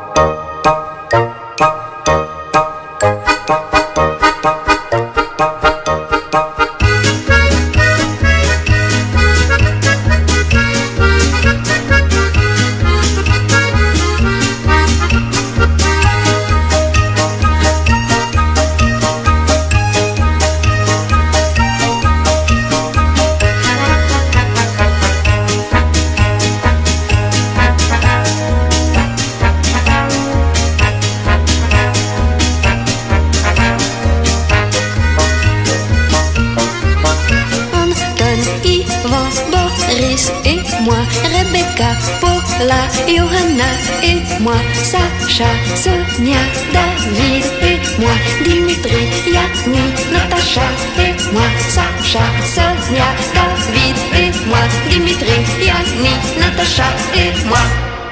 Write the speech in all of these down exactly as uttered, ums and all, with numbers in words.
Johanna et moi, Sacha, Sonia, David et moi, Dimitri, Yanni, Natacha et moi, Sacha, Sonia, David et moi, Dimitri, Yanni, Natacha et moi.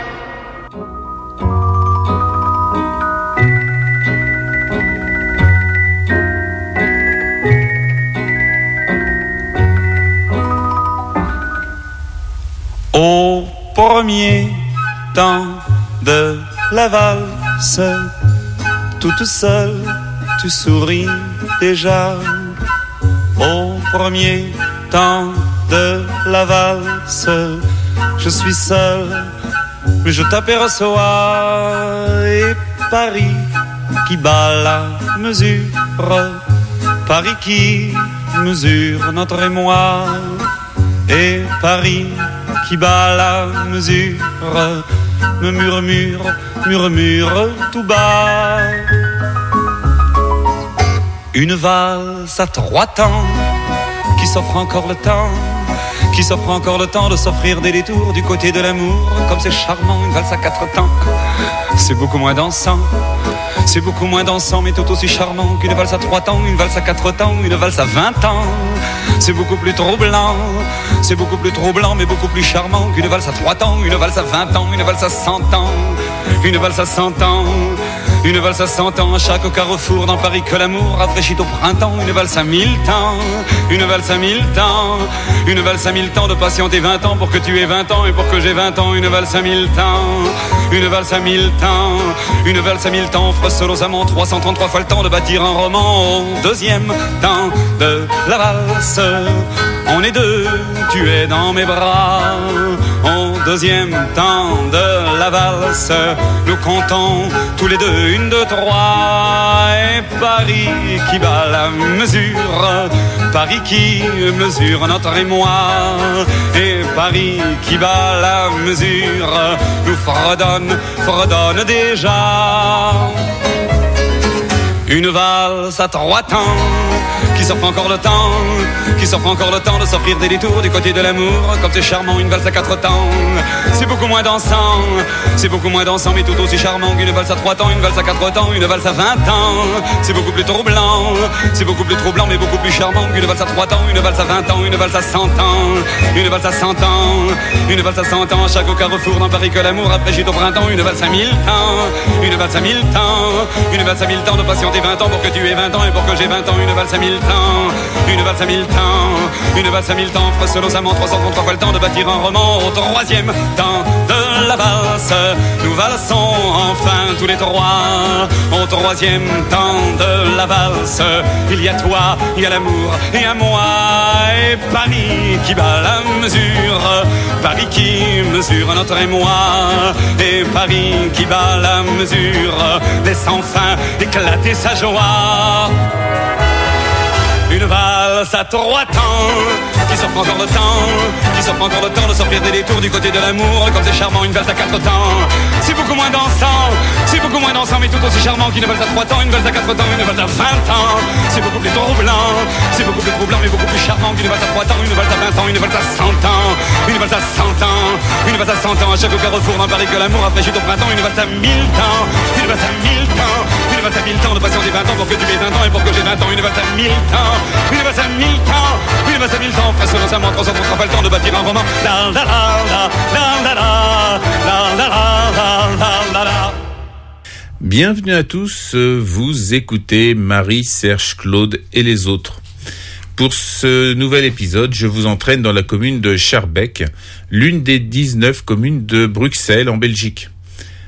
Au premier temps de la valse, toute seule, tu souris déjà. Au premier temps de la valse, je suis seul, mais je t'aperçois. Et Paris qui bat la mesure, Paris qui mesure notre émoi. Et Paris qui bat la mesure, me murmure, murmure tout bas. Une valse à trois temps, qui s'offre encore le temps, qui s'offre encore le temps de s'offrir des détours du côté de l'amour. Comme c'est charmant, une valse à quatre temps, c'est beaucoup moins dansant. C'est beaucoup moins dansant, mais tout aussi charmant qu'une valse à trois temps, une valse à quatre temps, une valse à vingt ans. C'est beaucoup plus troublant, c'est beaucoup plus troublant, mais beaucoup plus charmant qu'une valse à trois temps, une valse à vingt ans, une valse à cent ans, une valse à cent ans, une valse à cent ans. À chaque carrefour dans Paris que l'amour rafraîchit au printemps, une valse à mille temps, une valse à mille temps, une valse à mille temps de patienter vingt ans pour que tu aies vingt ans et pour que j'ai vingt ans, une valse à mille temps, une valse à mille temps, une valse à mille temps, offre seul aux amants trois cent trente-trois fois le temps de bâtir un roman. Au deuxième temps de la valse, on est deux, tu es dans mes bras. Au deuxième temps de la valse, nous comptons tous les deux, une, deux, trois. Et Paris qui bat la mesure, Paris qui mesure notre émoi. Et Paris qui bat la mesure, nous fredonne, fredonne déjà. Une valse à trois temps, qui s'offre encore le temps, qui s'offre encore le temps de s'offrir des détours du côté de l'amour. Comme c'est charmant, une valse à quatre temps, c'est beaucoup moins dansant, c'est beaucoup moins dansant, mais tout aussi charmant qu'une valse à trois temps, une valse à quatre temps, une valse à vingt ans. C'est beaucoup plus troublant, c'est beaucoup plus troublant, mais beaucoup plus charmant qu'une valse à trois temps, une valse à vingt ans, une valse à cent ans, une valse à cent ans, une valse à cent ans. À chaque carrefour dans Paris que l'amour rafraîchit au printemps, une valse à mille temps, une valse à mille temps, une valse à mille temps de patienter vingt ans pour que tu aies vingt ans et pour que j'ai vingt ans, une valse à mille temps, une valse à mille temps, une valse à mille temps, offre seul aux amants trois cent trente-trois fois le temps de bâtir un roman. Au troisième temps de la valse, nous valsons enfin tous les trois. Au troisième temps de la valse, il y a toi, il y a l'amour et à moi. Et Paris qui bat la mesure, Paris qui mesure notre émoi. Et Paris qui bat la mesure, laisse enfin éclater sa joie. Une valse à trois temps, qui s'offre encore le temps, qui s'offre encore le temps de s'offrir des détours du côté de l'amour. Comme c'est charmant, une valse à quatre temps, c'est beaucoup moins dansant, c'est beaucoup moins dansant, mais tout aussi charmant qu'une valse à trois temps, une valse à quatre temps, une valse à vingt ans. C'est beaucoup plus troublant, c'est beaucoup plus troublant, mais beaucoup plus charmant qu'une valse à trois temps, une valse à vingt ans, une valse à cent ans, une valse à cent ans, une valse à cent ans. À chaque carrefour dans Paris que l'amour rafraîchit au printemps, une valse à mille temps, une valse à mille temps, une valse à mille temps de patienter vingt ans pour que tu aies vingt ans et pour que j'ai vingt ans, une valse à mille temps, une valse à mille temps, une valse à mille temps, presque nos amants, trois cent trente-trois fois le temps de bâtir un roman. La la la la la la la la la la la la. Bienvenue à tous, vous écoutez Marie, Serge, Claude et les autres. Pour ce nouvel épisode, je vous entraîne dans la commune de Schaerbeek, l'une des dix-neuf communes de Bruxelles en Belgique.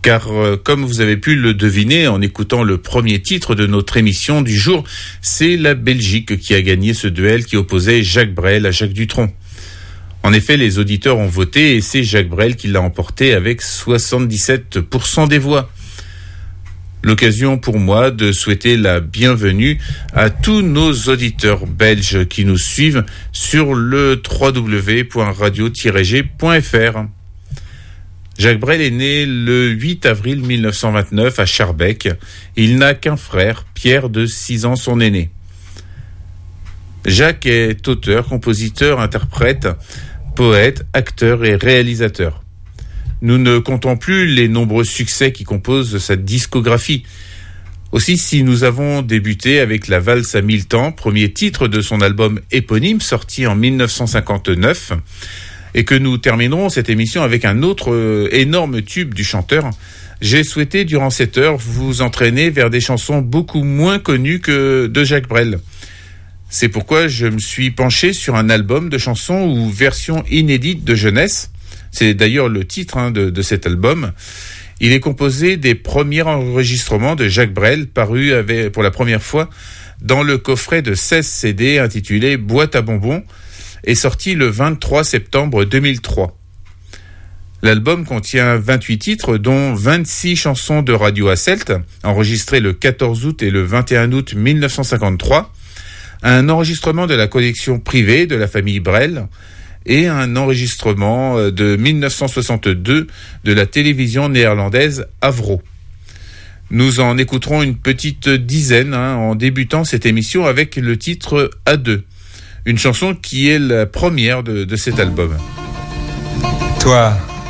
Car euh, comme vous avez pu le deviner en écoutant le premier titre de notre émission du jour, c'est la Belgique qui a gagné ce duel qui opposait Jacques Brel à Jacques Dutronc. En effet, les auditeurs ont voté et c'est Jacques Brel qui l'a emporté avec soixante-dix-sept pour cent des voix. L'occasion pour moi de souhaiter la bienvenue à tous nos auditeurs belges qui nous suivent sur le w w w point radio tiret g point f r. Jacques Brel est né le huit avril mille neuf cent vingt-neuf à Schaerbeek. Il n'a qu'un frère, Pierre, de six ans, son aîné. Jacques est auteur, compositeur, interprète, poète, acteur et réalisateur. Nous ne comptons plus les nombreux succès qui composent sa discographie. Aussi, si nous avons débuté avec La valse à mille temps, premier titre de son album éponyme sorti en mille neuf cent cinquante-neuf, et que nous terminerons cette émission avec un autre euh, énorme tube du chanteur, j'ai souhaité durant cette heure vous entraîner vers des chansons beaucoup moins connues que de Jacques Brel. C'est pourquoi je me suis penché sur un album de chansons ou versions inédites de jeunesse. C'est d'ailleurs le titre hein, de, de cet album. Il est composé des premiers enregistrements de Jacques Brel parus avec, pour la première fois dans le coffret de seize C D intitulé « Boîte à bonbons » est sorti le vingt-trois septembre deux mille trois. L'album contient vingt-huit titres, dont vingt-six chansons de Radio Hasselt, enregistrées le quatorze août et le vingt et un août mille neuf cent cinquante-trois, un enregistrement de la collection privée de la famille Brel et un enregistrement de mille neuf cent soixante-deux de la télévision néerlandaise Avro. Nous en écouterons une petite dizaine hein, en débutant cette émission avec le titre A deux. Une chanson qui est la première de, de cet album. Toi,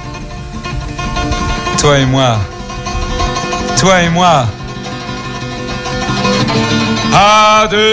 toi et moi, toi et moi, à deux,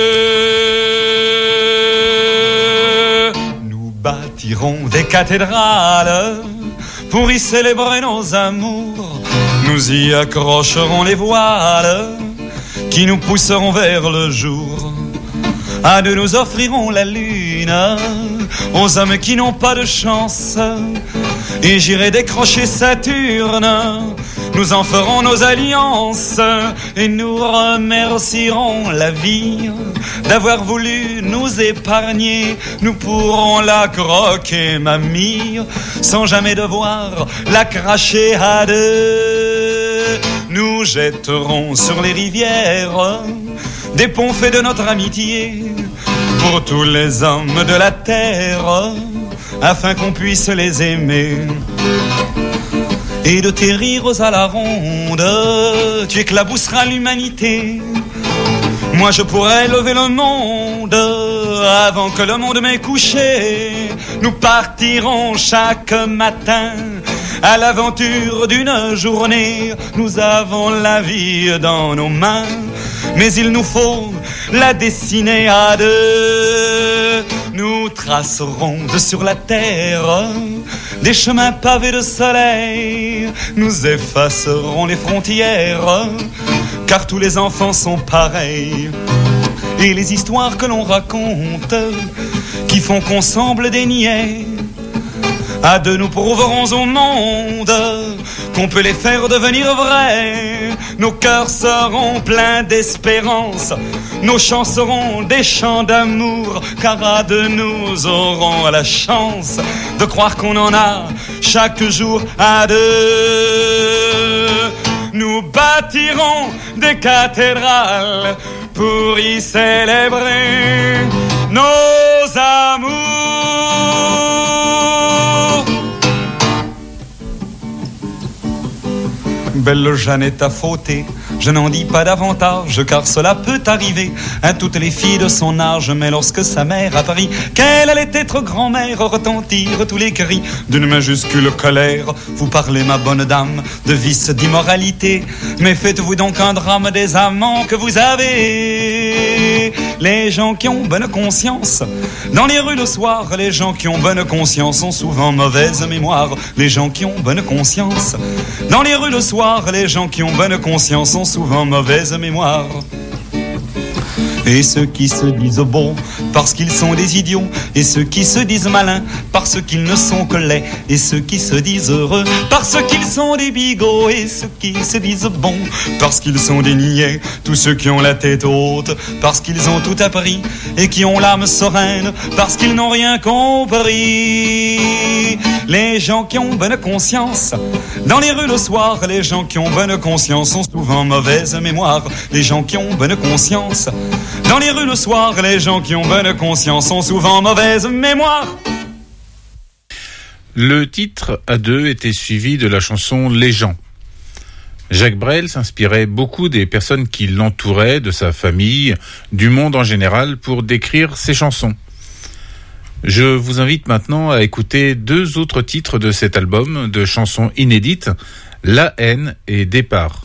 nous bâtirons des cathédrales pour y célébrer nos amours. Nous y accrocherons les voiles qui nous pousseront vers le jour. À deux, nous offrirons la lune aux hommes qui n'ont pas de chance. Et j'irai décrocher Saturne. Nous en ferons nos alliances et nous remercierons la vie d'avoir voulu nous épargner. Nous pourrons la croquer, mamie, sans jamais devoir la cracher à deux. Nous jetterons sur les rivières des ponts faits de notre amitié pour tous les hommes de la terre, afin qu'on puisse les aimer. Et de tes rires à la ronde, tu éclabousseras l'humanité. Moi je pourrais lever le monde avant que le monde m'ait couché. Nous partirons chaque matin à l'aventure d'une journée. Nous avons la vie dans nos mains, mais il nous faut la dessiner à deux. Nous tracerons de sur la terre des chemins pavés de soleil. Nous effacerons les frontières, car tous les enfants sont pareils. Et les histoires que l'on raconte, qui font qu'on semble des niais, à deux nous prouverons au monde qu'on peut les faire devenir vrais. Nos cœurs seront pleins d'espérance, nos chants seront des chants d'amour, car à deux nous aurons la chance de croire qu'on en a chaque jour à deux. Nous bâtirons des cathédrales pour y célébrer nos amours. Belle Jeannette a fauté, je n'en dis pas davantage, car cela peut arriver à toutes les filles de son âge. Mais lorsque sa mère apprit qu'elle allait être grand-mère, retentirent tous les cris d'une majuscule colère. Vous parlez, ma bonne dame, de vice, d'immoralité, mais faites-vous donc un drame des amants que vous avez. Les gens qui ont bonne conscience dans les rues le soir, les gens qui ont bonne conscience ont souvent mauvaise mémoire. Les gens qui ont bonne conscience dans les rues le soir, les gens qui ont bonne conscience ont souvent mauvaise mémoire. Et ceux qui se disent bons parce qu'ils sont des idiots, et ceux qui se disent malins parce qu'ils ne sont que laids, et ceux qui se disent heureux parce qu'ils sont des bigots, et ceux qui se disent bons parce qu'ils sont des niais, tous ceux qui ont la tête haute parce qu'ils ont tout appris et qui ont l'âme sereine parce qu'ils n'ont rien compris. Les gens qui ont bonne conscience dans les rues le soir, les gens qui ont bonne conscience ont souvent mauvaise mémoire. Les gens qui ont bonne conscience dans les rues le soir, les gens qui ont bonne conscience ont souvent mauvaise mémoire. Le titre à deux était suivi de la chanson Les gens. Jacques Brel s'inspirait beaucoup des personnes qui l'entouraient, de sa famille, du monde en général, pour décrire ses chansons. Je vous invite maintenant à écouter deux autres titres de cet album de chansons inédites, La haine et Départ.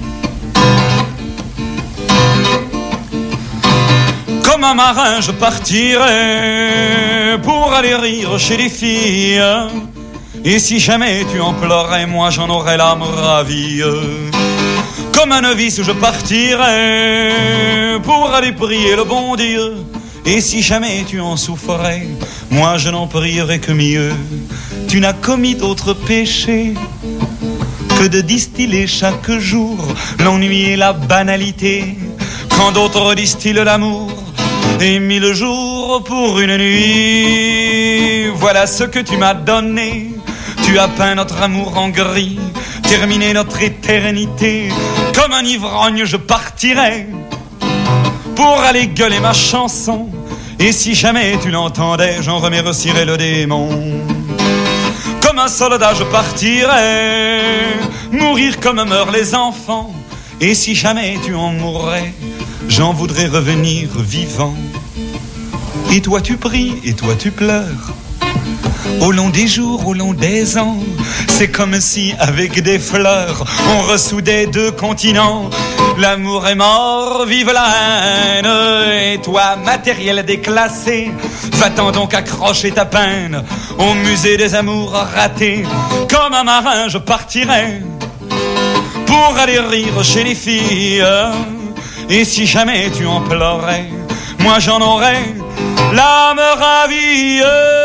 Comme un marin, je partirai pour aller rire chez les filles. Et si jamais tu en pleurais, moi j'en aurais l'âme ravie. Comme un novice, je partirai pour aller prier le bon Dieu. Et si jamais tu en souffrais, moi je n'en prierai que mieux. Tu n'as commis d'autre péché que de distiller chaque jour l'ennui et la banalité, quand d'autres distillent l'amour et mille jours pour une nuit. Voilà ce que tu m'as donné. Tu as peint notre amour en gris, terminé notre éternité. Comme un ivrogne je partirai pour aller gueuler ma chanson. Et si jamais tu l'entendais, j'en remercierais le démon. Comme un soldat je partirai mourir comme meurent les enfants. Et si jamais tu en mourrais, j'en voudrais revenir vivant. Et toi tu pries, et toi tu pleures, au long des jours, au long des ans. C'est comme si avec des fleurs on ressoudait deux continents. L'amour est mort, vive la haine. Et toi, matériel déclassé, va-t'en donc accrocher ta peine au musée des amours ratés. Comme un marin je partirai pour aller rire chez les filles. Et si jamais tu en pleurais, moi j'en aurais l'âme ravie.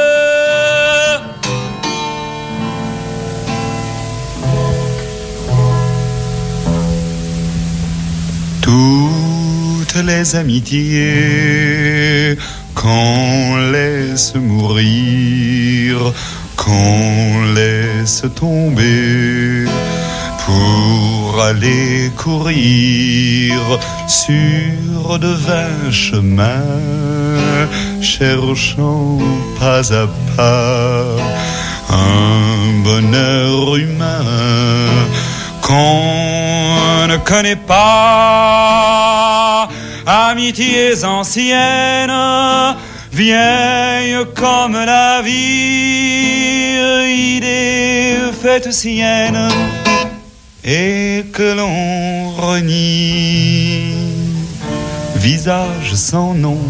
Toutes les amitiés qu'on laisse mourir, qu'on laisse tomber pour aller courir sur de vains chemins, cherchant pas à pas un bonheur humain qu'on ne connaît pas. Amitiés anciennes, vieilles comme la vie, idées faites siennes et que l'on renie. Visage sans nom,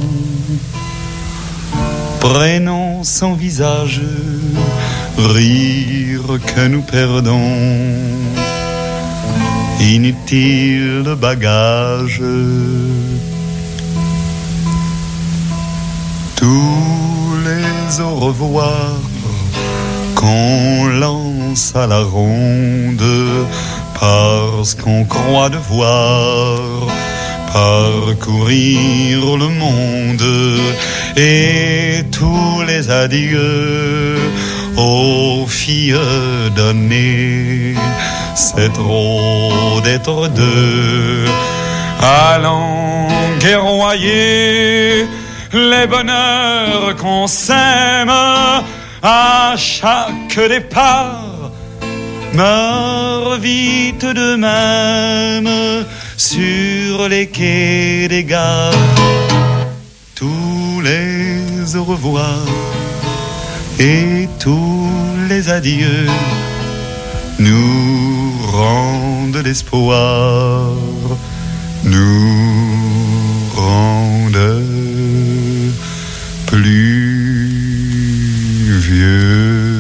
prénom sans visage, rire que nous perdons. Inutile de bagage, tous les au revoir qu'on lance à la ronde, parce qu'on croit devoir parcourir le monde, et tous les adieux aux filles données. C'est trop d'être deux, allons guerroyer les bonheurs qu'on sème à chaque départ. Meurs vite de même sur les quais des gares. Tous les au revoir et tous les adieux nous rendent l'espoir, nous rendent plus vieux.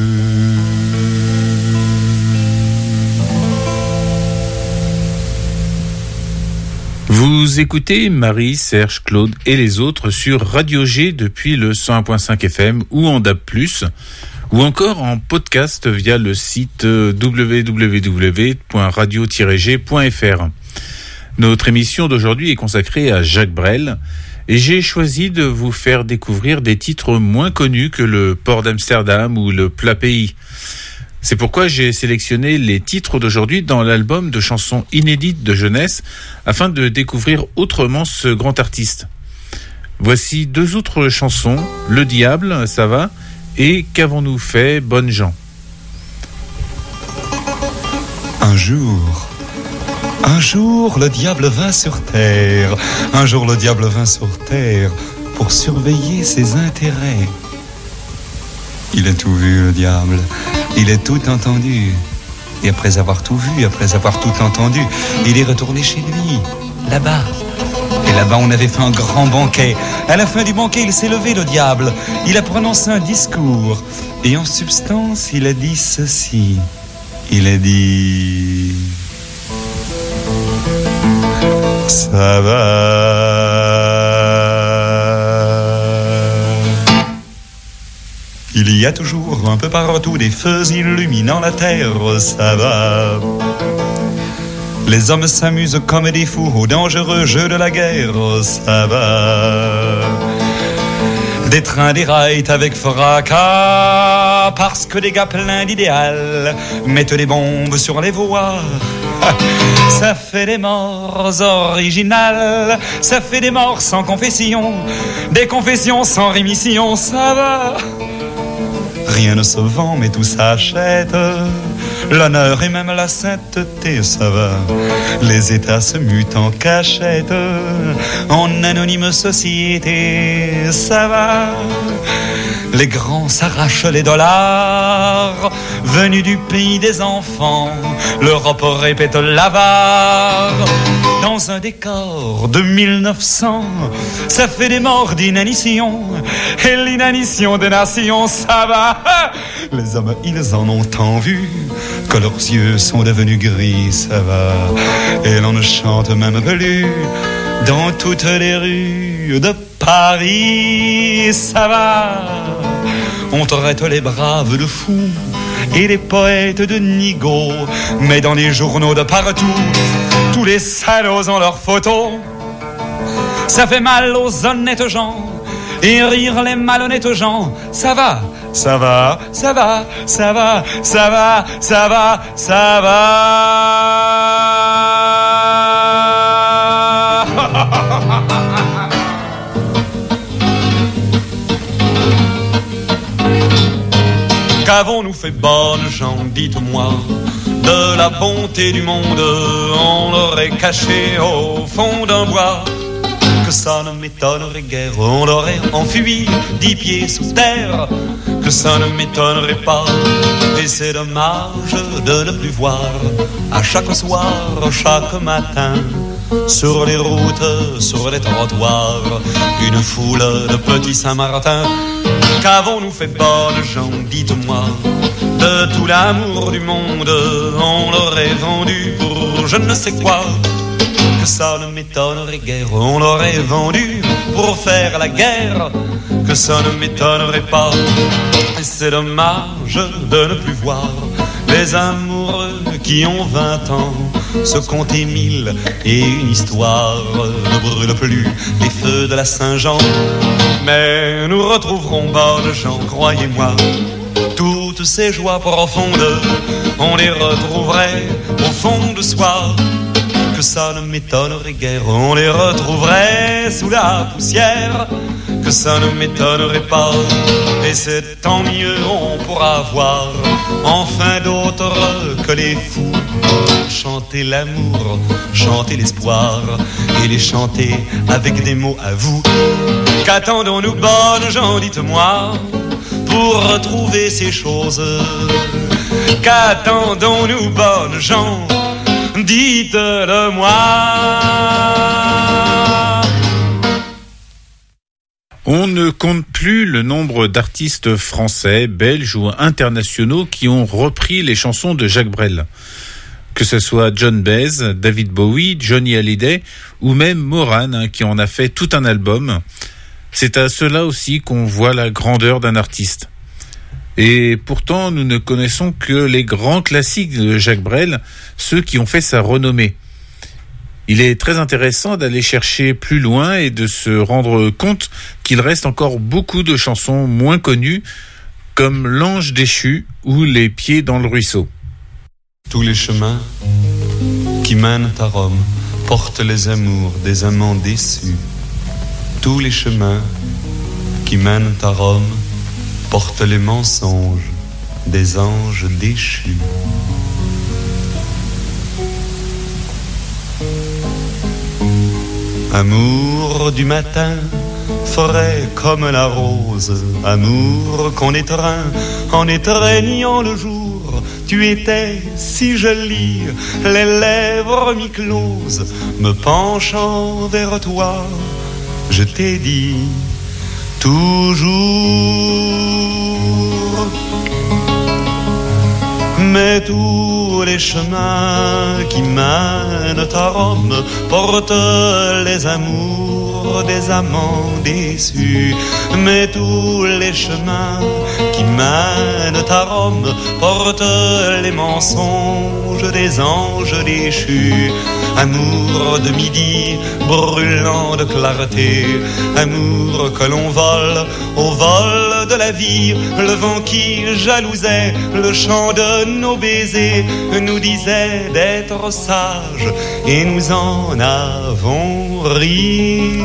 Vous Vous écoutez Marie, Serge, Claude et les autres sur Radio G depuis le cent un virgule cinq F M ou en D A B plus, ou encore en podcast via le site w w w point radio tiret g point f r. Notre émission d'aujourd'hui est consacrée à Jacques Brel et j'ai choisi de vous faire découvrir des titres moins connus que le Port d'Amsterdam ou le Plat Pays. C'est pourquoi j'ai sélectionné les titres d'aujourd'hui dans l'album de chansons inédites de jeunesse afin de découvrir autrement ce grand artiste. Voici deux autres chansons, Le Diable, ça va, et Qu'avons-nous fait, bonnes gens. Un jour, un jour le diable vint sur terre, un jour le diable vint sur terre pour surveiller ses intérêts. Il a tout vu, le diable, il a tout entendu. Et après avoir tout vu, après avoir tout entendu, il est retourné chez lui, là-bas. Et là-bas, on avait fait un grand banquet. À la fin du banquet, il s'est levé, le diable. Il a prononcé un discours. Et en substance, il a dit ceci. Il a dit... Ça va... Il y a toujours un peu partout des feux illuminant la terre, ça va. Les hommes s'amusent comme des fous au dangereux jeu de la guerre, ça va. Des trains déraillent avec fracas parce que des gars pleins d'idéal mettent des bombes sur les voies. Ça fait des morts originales, ça fait des morts sans confession, des confessions sans rémission, ça va. Rien ne se vend, mais tout s'achète. L'honneur et même la sainteté, ça va. Les États se mutent en cachette, en anonyme société, ça va. Les grands s'arrachent les dollars, venus du pays des enfants. L'Europe répète l'avare. Dans un décor de mille neuf cents, ça fait des morts d'inanition. Et l'inanition des nations, ça va. Les hommes, ils en ont tant vu que leurs yeux sont devenus gris, ça va. Et l'on ne chante même plus dans toutes les rues de Paris, ça va. On traite les braves de fous et les poètes de nigauds, mais dans les journaux de partout, tous les salauds ont leurs photos. Ça fait mal aux honnêtes gens et rire les malhonnêtes gens. Ça va, ça va, ça va, ça va, ça va, ça va, ça va. Qu'avons-nous fait, bonnes gens, dites-moi, de la bonté du monde, on l'aurait caché au fond d'un bois. Que ça ne m'étonnerait guère, on l'aurait enfui dix pieds sous terre. Que ça ne m'étonnerait pas, et c'est dommage de ne plus voir à chaque soir, chaque matin, sur les routes, sur les trottoirs, une foule de petits Saint-Martin. Qu'avons-nous fait, bonnes gens, dites-moi, de tout l'amour du monde, on l'aurait vendu pour je ne sais quoi. Que ça ne m'étonnerait guère, on l'aurait vendu pour faire la guerre. Que ça ne m'étonnerait pas, et c'est dommage de ne plus voir les amoureux qui ont vingt ans se compter mille et une histoire. Ne brûle plus les feux de la Saint-Jean, mais nous retrouverons, bonnes gens, croyez-moi, toutes ces joies profondes, on les retrouverait au fond de soi. Que ça ne m'étonnerait guère, on les retrouverait sous la poussière. Que ça ne m'étonnerait pas, et c'est tant mieux, on pourra voir enfin d'autres que les fous chanter l'amour, chanter l'espoir, et les chanter avec des mots à vous. Qu'attendons-nous, bonnes gens, dites-moi, pour retrouver ces choses? Qu'attendons-nous, bonnes gens, dites-le-moi. On ne compte plus le nombre d'artistes français, belges ou internationaux qui ont repris les chansons de Jacques Brel. que ce soit John Baez, David Bowie, Johnny Hallyday ou même Moran, hein, qui en a fait tout un album. C'est à cela aussi qu'on voit la grandeur d'un artiste. Et pourtant, nous ne connaissons que les grands classiques de Jacques Brel, ceux qui ont fait sa renommée. Il est très intéressant d'aller chercher plus loin et de se rendre compte qu'il reste encore beaucoup de chansons moins connues, comme L'Ange déchu ou Les pieds dans le ruisseau. Tous les chemins qui mènent à Rome portent les amours des amants déçus. Tous les chemins qui mènent à Rome portent les mensonges des anges déchus. Amour du matin, frais comme la rose, amour qu'on étreint en étreignant le jour. Tu étais si jolie, les lèvres mi-closes, me penchant vers toi, je t'ai dit toujours. Mais tous les chemins qui mènent à Rome portent les amours des amants déçus. Mais tous les chemins qui mènent à Rome portent les mensonges des anges déchus. Amour de midi, brûlant de clarté, amour que l'on vole au vol de la vie. Le vent qui jalousait le chant de nos baisers nous disait d'être sages et nous en avons ri.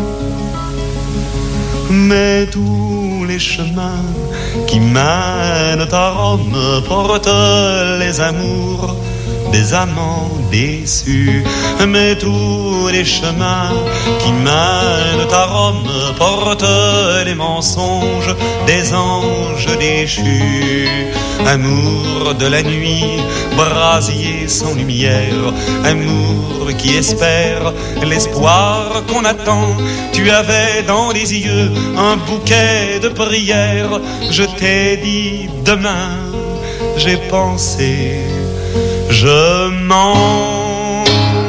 Mais tous les chemins qui mènent à Rome portent les amours des amants déçus. Mais tous les chemins qui mènent à Rome portent les mensonges des anges déchus. Amour de la nuit, brasier sans lumière, amour qui espère l'espoir qu'on attend. Tu avais dans les yeux un bouquet de prières. Je t'ai dit demain, j'ai pensé, je mens,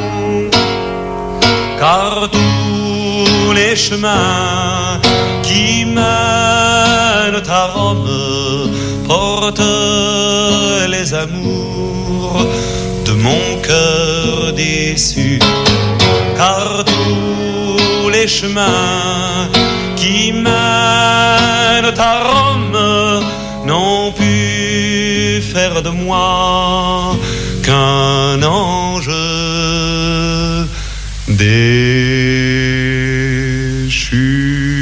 car tous les chemins qui mènent à Rome portent les amours de mon cœur déçu. Car tous les chemins qui mènent à Rome n'ont pu faire de moi qu'un ange déchu.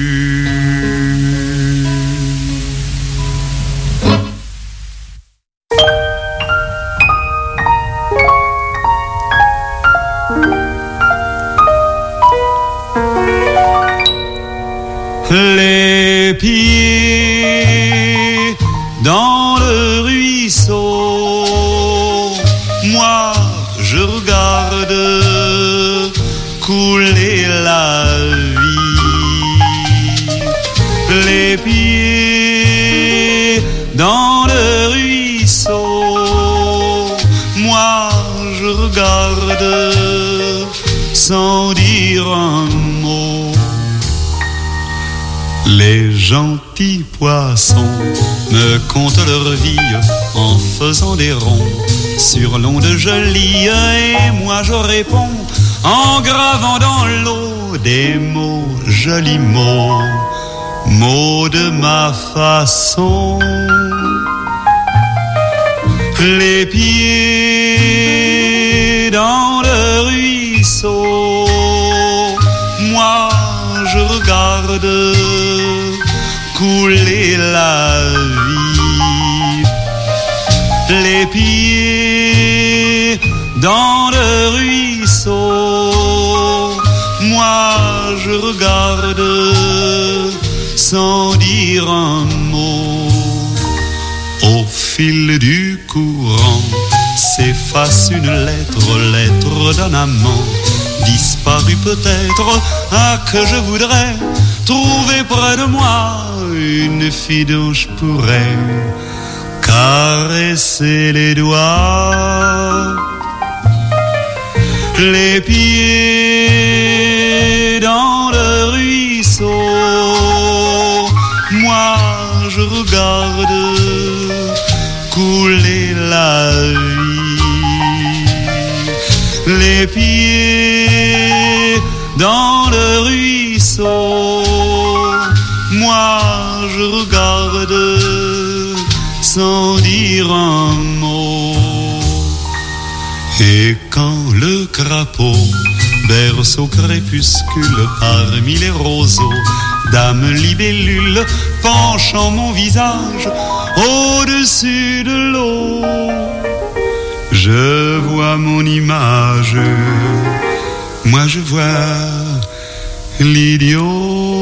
Les pieds dans le ruisseau, moi je regarde couler la vie. Les pieds dans le ruisseau, moi je regarde sans dire un mot. Les gentils poissons me comptent leur vie en faisant des ronds sur l'onde jolie, et moi je réponds en gravant dans l'eau des mots, jolis mots, mots de ma façon. Les pieds dans le ruisseau, moi je regarde couler la vie. Les pieds dans le ruisseau, moi je regarde sans dire un mot. Au fil du courant s'efface une lettre, lettre d'un amant disparu peut-être, ah que je voudrais trouver près de moi une fille dont je pourrais caresser les doigts. les pieds dans le ruisseau. Moi je regarde couler la vie, les pieds dans le ruisseau. Moi je regarde sans dire un mot. Et quand le crapaud berce au crépuscule parmi les roseaux, dame libellule penchant mon visage au-dessus de l'eau, je vois mon image, moi je vois l'idiot.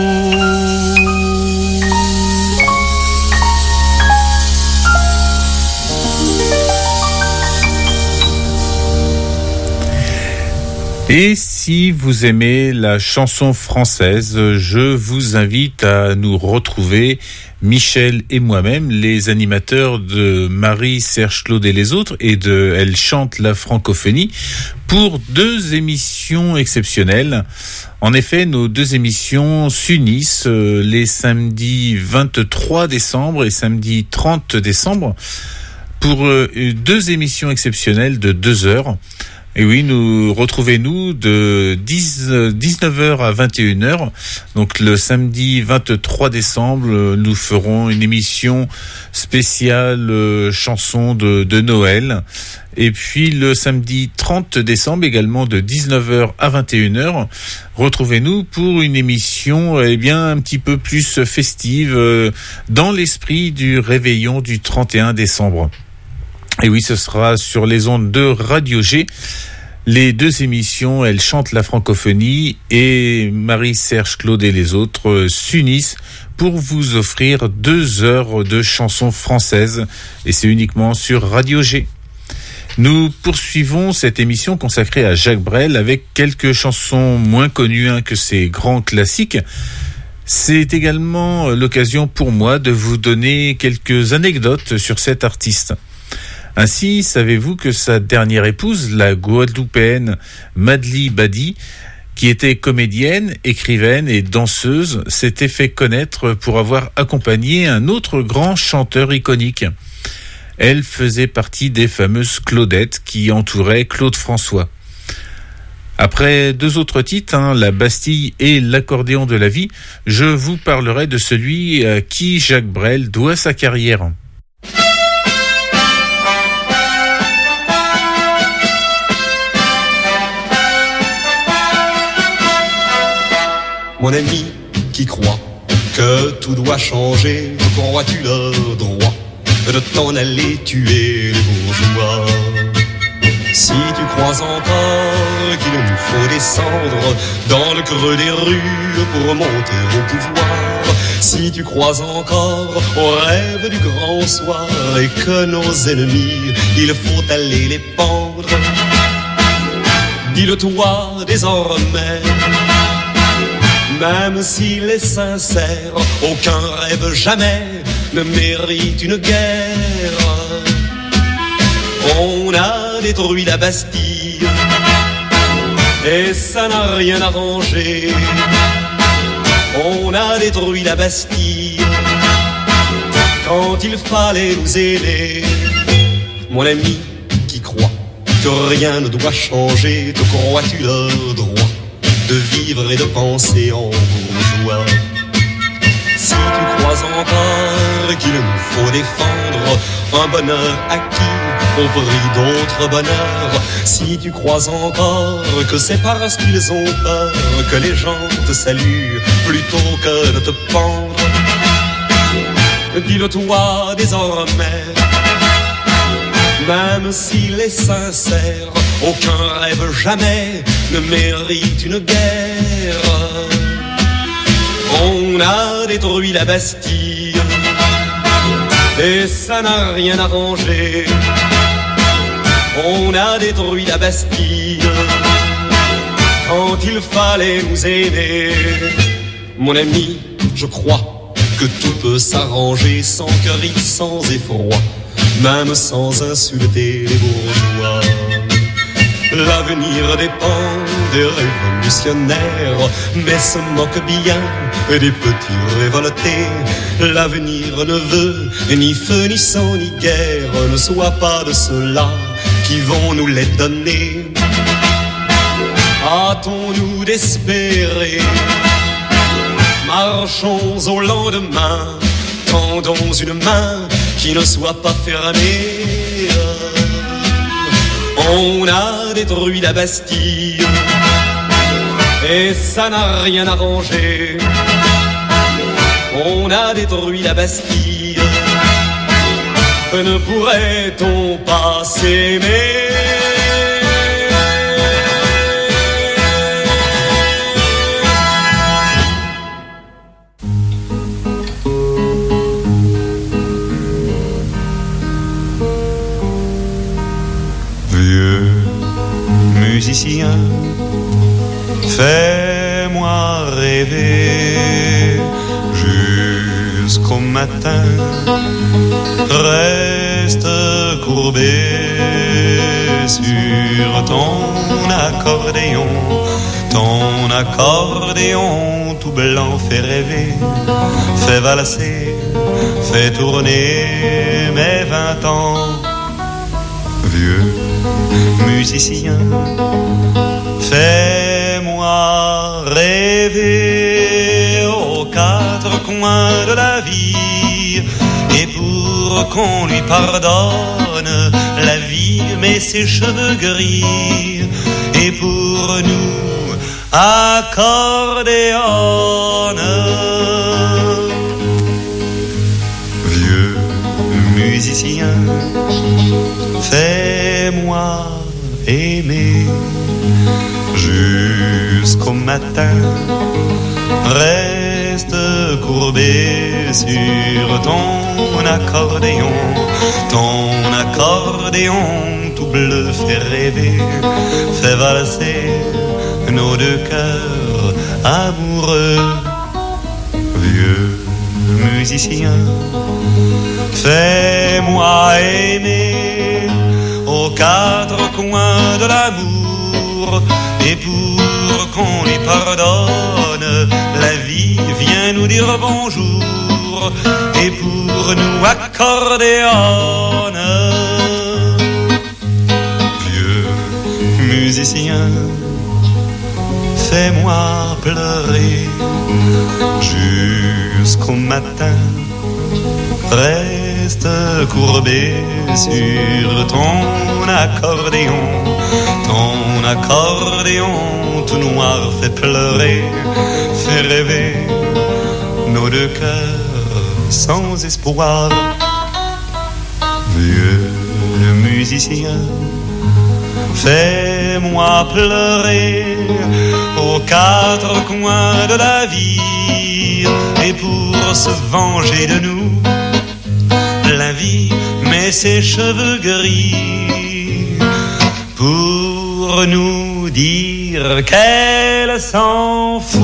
Et si vous aimez la chanson française, je vous invite à nous retrouver, Michel et moi-même, les animateurs de Marie-Serge Claude et les autres et de Elle chante la francophonie, pour deux émissions exceptionnelles. En effet, nos deux émissions s'unissent les samedis vingt-trois décembre et samedi trente décembre pour deux émissions exceptionnelles de deux heures. Et oui, nous retrouvez-nous de dix-neuf heures à vingt et une heures. Donc le samedi vingt-trois décembre, nous ferons une émission spéciale euh, chanson de, de Noël. Et puis le samedi trente décembre, également de dix-neuf heures à vingt et une heures, retrouvez-nous pour une émission eh bien un petit peu plus festive euh, dans l'esprit du réveillon du trente et un décembre. Et oui, ce sera sur les ondes de Radio G. Les deux émissions, Elle chante la francophonie et Marie-Serge Claude et les autres s'unissent pour vous offrir deux heures de chansons françaises. Et c'est uniquement sur Radio G. Nous poursuivons cette émission consacrée à Jacques Brel avec quelques chansons moins connues hein, que ses grands classiques. C'est également l'occasion pour moi de vous donner quelques anecdotes sur cet artiste. Ainsi, savez-vous que sa dernière épouse, la Guadeloupéenne Madly Badi, qui était comédienne, écrivaine et danseuse, s'était fait connaître pour avoir accompagné un autre grand chanteur iconique. Elle faisait partie des fameuses Claudettes qui entouraient Claude François. Après deux autres titres, hein, La Bastille et L'accordéon de la vie, je vous parlerai de celui à qui Jacques Brel doit sa carrière. Mon ami qui croit que tout doit changer, crois-tu le droit de t'en aller tuer les bourgeois? Si tu crois encore qu'il nous faut descendre dans le creux des rues pour monter au pouvoir, si tu crois encore au rêve du grand soir et que nos ennemis, il faut aller les pendre, dis-le-toi désormais. Même s'il est sincère, aucun rêve jamais ne mérite une guerre. On a détruit la Bastille et ça n'a rien arrangé. On a détruit la Bastille quand il fallait nous aider. Mon ami qui croit que rien ne doit changer, te crois-tu le droit de vivre et de penser en bourgeois? Si tu crois encore qu'il nous faut défendre un bonheur acquis au prix d'autres bonheurs, si tu crois encore que c'est parce qu'ils ont peur que les gens te saluent plutôt que de te pendre, dis-le-toi désormais. Même s'il est sincère, aucun rêve jamais ne mérite une guerre. On a détruit la Bastille et ça n'a rien arrangé. On a détruit la Bastille quand il fallait nous aider. Mon ami, je crois que tout peut s'arranger sans cri, sans effroi, même sans insulter les bourgeois. La L'avenir dépend des révolutionnaires, mais se moque bien des petits révoltés. L'avenir ne veut ni feu, ni sang, ni guerre. Ne sois pas de ceux-là qui vont nous les donner. Hâtons-nous d'espérer, marchons au lendemain, tendons une main qui ne soit pas fermée. On a détruit la Bastille et ça n'a rien arrangé. On a détruit la Bastille, ne pourrait-on pas s'aimer? Musicien, fais-moi rêver jusqu'au matin. Reste courbé sur ton accordéon. Ton accordéon tout blanc fait rêver, fait valser, fait tourner mes vingt ans. Vieux musicien, fais-moi rêver aux quatre coins de la vie. Et pour qu'on lui pardonne la vie, met ses cheveux gris. Et pour nous accordéonne. Vieux musicien, fais-moi aimer jusqu'au matin. Reste courbé sur ton accordéon. Ton accordéon tout bleu fait rêver, fait valser nos deux cœurs amoureux. Vieux musicien, fais-moi aimer aux quatre coins de l'amour. Et pour qu'on lui pardonne la vie, viens nous dire bonjour. Et pour nous accordéonne. Vieux musicien, fais-moi pleurer jusqu'au matin. Reste courbé sur ton accordéon. Ton accordéon tout noir fait pleurer, fait rêver nos deux cœurs sans espoir. Vieux musicien, fais-moi pleurer aux quatre coins de la vie. Et pour se venger de nous, la vie met ses cheveux gris pour nous dire qu'elle s'en fout.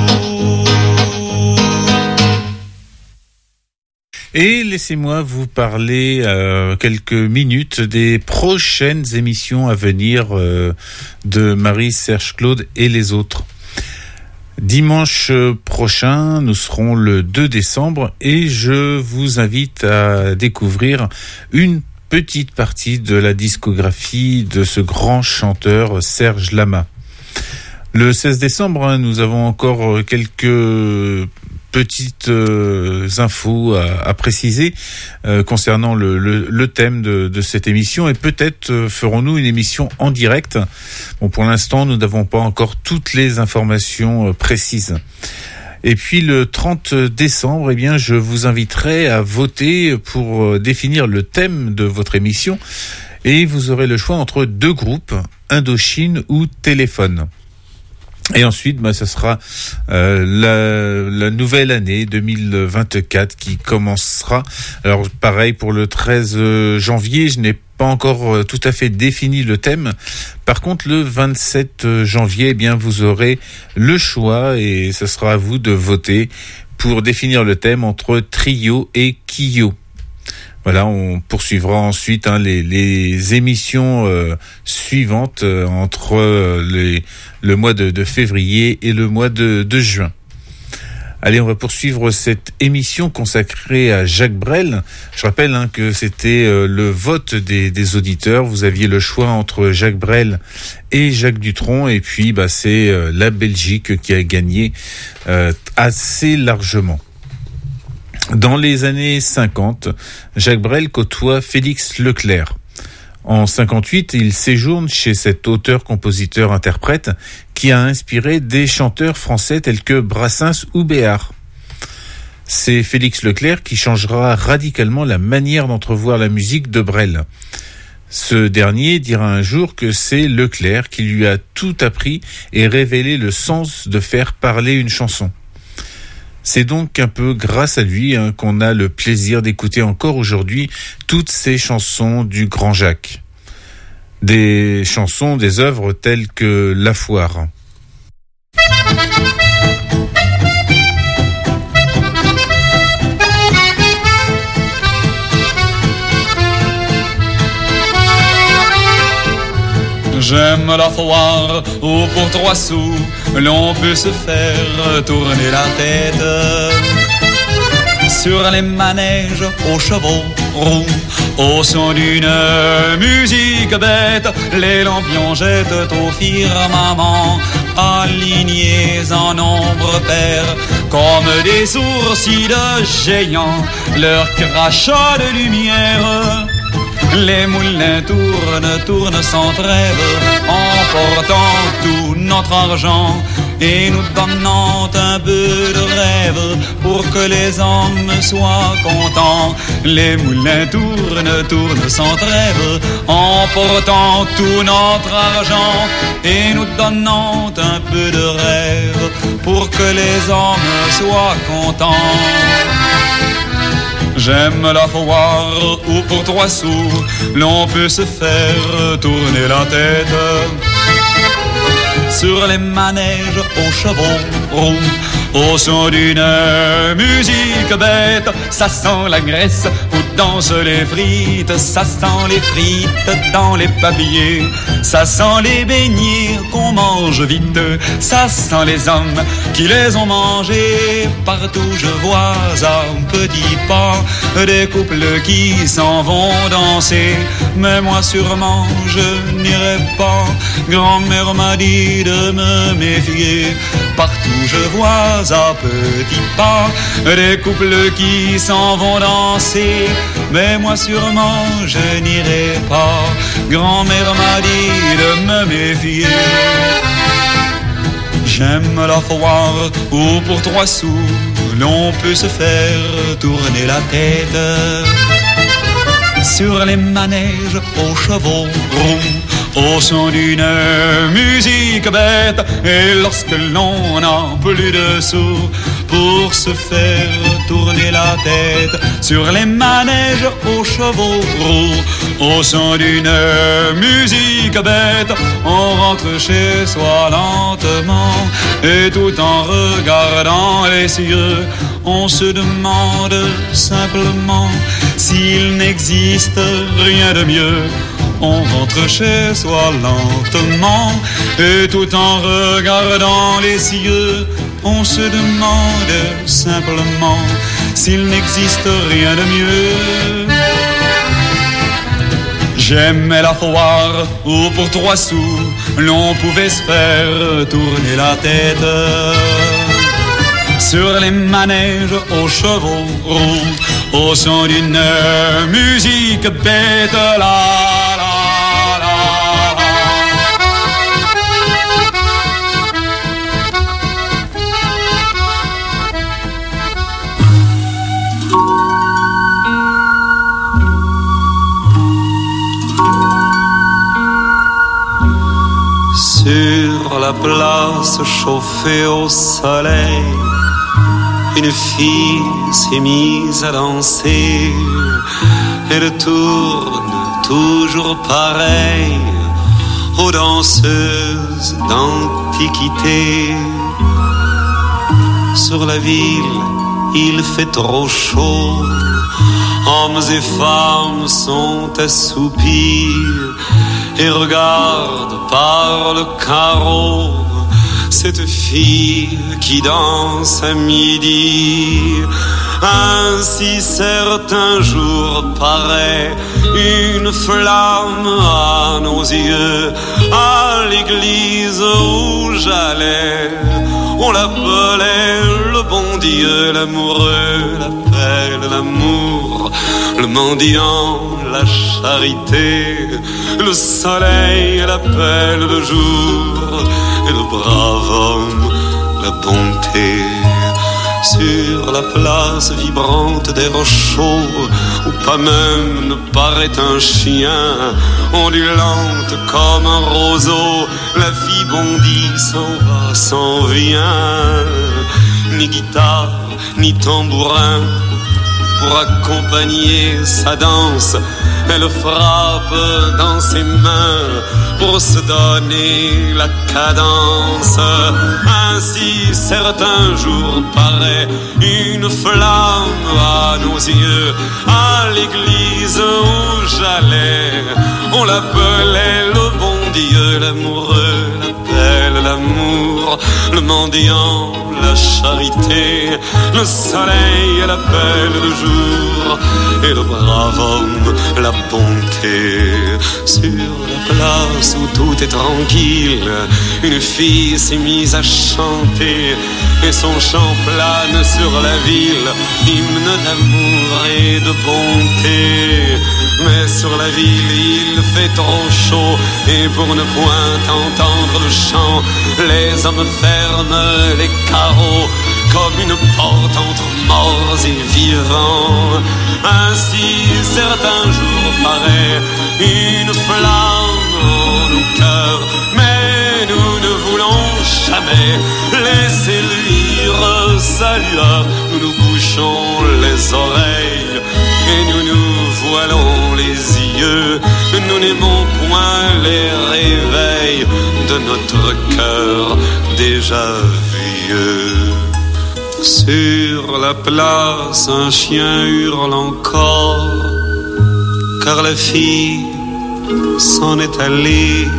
Et laissez-moi vous parler euh, quelques minutes des prochaines émissions à venir euh, de Marie-Serge Claude et les autres. Dimanche prochain, nous serons le deux décembre et je vous invite à découvrir une petite partie de la discographie de ce grand chanteur Serge Lama. Le seize décembre, nous avons encore quelques petites euh, infos à, à préciser euh, concernant le, le, le thème de, de cette émission et peut-être euh, ferons-nous une émission en direct. Bon, pour l'instant, nous n'avons pas encore toutes les informations euh, précises. Et puis le trente décembre, eh bien, je vous inviterai à voter pour euh, définir le thème de votre émission et vous aurez le choix entre deux groupes, Indochine ou Téléphone. Et ensuite, bah, ça sera euh, la, la nouvelle année deux mille vingt-quatre qui commencera. Alors, pareil pour le treize janvier, je n'ai pas encore euh, tout à fait défini le thème. Par contre, le vingt-sept janvier, eh bien, vous aurez le choix et ce sera à vous de voter pour définir le thème entre trio et Kyo. Voilà, on poursuivra ensuite hein, les, les émissions euh, suivantes euh, entre euh, les, le mois de, de février et le mois de, de juin. Allez, on va poursuivre cette émission consacrée à Jacques Brel. Je rappelle hein, que c'était euh, le vote des, des auditeurs. Vous aviez le choix entre Jacques Brel et Jacques Dutronc. Et puis, bah, c'est euh, la Belgique qui a gagné euh, assez largement. Dans les années cinquante, Jacques Brel côtoie Félix Leclerc. En cinquante-huit, il séjourne chez cet auteur-compositeur-interprète qui a inspiré des chanteurs français tels que Brassens ou Béard. C'est Félix Leclerc qui changera radicalement la manière d'entrevoir la musique de Brel. Ce dernier dira un jour que c'est Leclerc qui lui a tout appris et révélé le sens de faire parler une chanson. C'est donc un peu grâce à lui hein, qu'on a le plaisir d'écouter encore aujourd'hui toutes ces chansons du grand Jacques. Des chansons, des œuvres telles que La Foire. J'aime la foire où pour trois sous l'on peut se faire tourner la tête. Sur les manèges aux chevaux roux, au son d'une musique bête, les lampions jettent au firmament, alignés en nombre pair, comme des sourcils de géants, leur crachat de lumière. Les moulins tournent, tournent sans trêve, emportant tout notre argent et nous donnant un peu de rêve pour que les hommes soient contents. Les moulins tournent, tournent sans trêve, emportant tout notre argent et nous donnant un peu de rêve pour que les hommes soient contents. J'aime la foire où pour trois sous l'on peut se faire tourner la tête. Sur les manèges aux chevaux roux, au son d'une musique bête, ça sent la graisse où dansent les frites, ça sent les frites dans les papiers, ça sent les beignets qu'on mange vite, ça sent les hommes qui les ont mangés. Partout je vois un petit pas des couples qui s'en vont danser, mais moi sûrement je n'irai pas. Grand-mère m'a dit de me méfier. Partout je vois à petits pas des couples qui s'en vont danser, mais moi sûrement je n'irai pas. Grand-mère m'a dit de me méfier. J'aime la foire où pour trois sous l'on peut se faire tourner la tête. Sur les manèges aux chevaux roux, au son d'une musique bête, et lorsque l'on n'a plus de sous pour se faire tourner la tête, sur les manèges aux chevaux roux, au son d'une musique bête, on rentre chez soi lentement, et tout en regardant les cieux, on se demande simplement s'il n'existe rien de mieux. On rentre chez soi lentement, et tout en regardant les cieux, on se demande simplement s'il n'existe rien de mieux. J'aimais la foire où pour trois sous l'on pouvait se faire tourner la tête. Sur les manèges aux chevaux roux, au son d'une musique bête, la la la la. Sur la place chauffée au soleil, une fille s'est mise à danser. Elle tourne toujours pareil aux danseuses d'antiquité. Sur la ville, il fait trop chaud. Hommes et femmes sont assoupis et regardent par le carreau cette fille qui danse à midi. Ainsi certains jours paraît une flamme à nos yeux. À l'église où j'allais, on l'appelait le bon Dieu, l'amoureux l'appelle l'amour, le mendiant la charité, le soleil l'appelle le jour, et le brave homme la bonté. Sur la place vibrante des rochers, où pas même ne paraît un chien, ondulante comme un roseau, la vie bondit, s'en va, s'en vient. Ni guitare, ni tambourin pour accompagner sa danse, elle frappe dans ses mains pour se donner la cadence. Ainsi certains jours paraît une flamme à nos yeux. À l'église où j'allais, on l'appelait le bon Dieu, l'amoureux l'appelle l'amour, le mendiant la charité, le soleil l'appelle le jour, et le brave homme la bonté. Sur la place où tout est tranquille, une fille s'est mise à chanter, et son chant plane sur la ville, hymne d'amour et de bonté. Mais sur la ville il fait trop chaud, et pour ne point entendre le chant, les hommes ferment les carreaux comme une porte entre morts et vivants. Ainsi certains jours paraît une flamme en nos cœurs, mais nous ne voulons jamais laisser luire sa lueur. Nous nous bouchons les oreilles et nous nous voilons les yeux. Nous n'aimons point les réveils de notre cœur déjà vieux. Sur la place, un chien hurle encore, car la fille s'en est allée.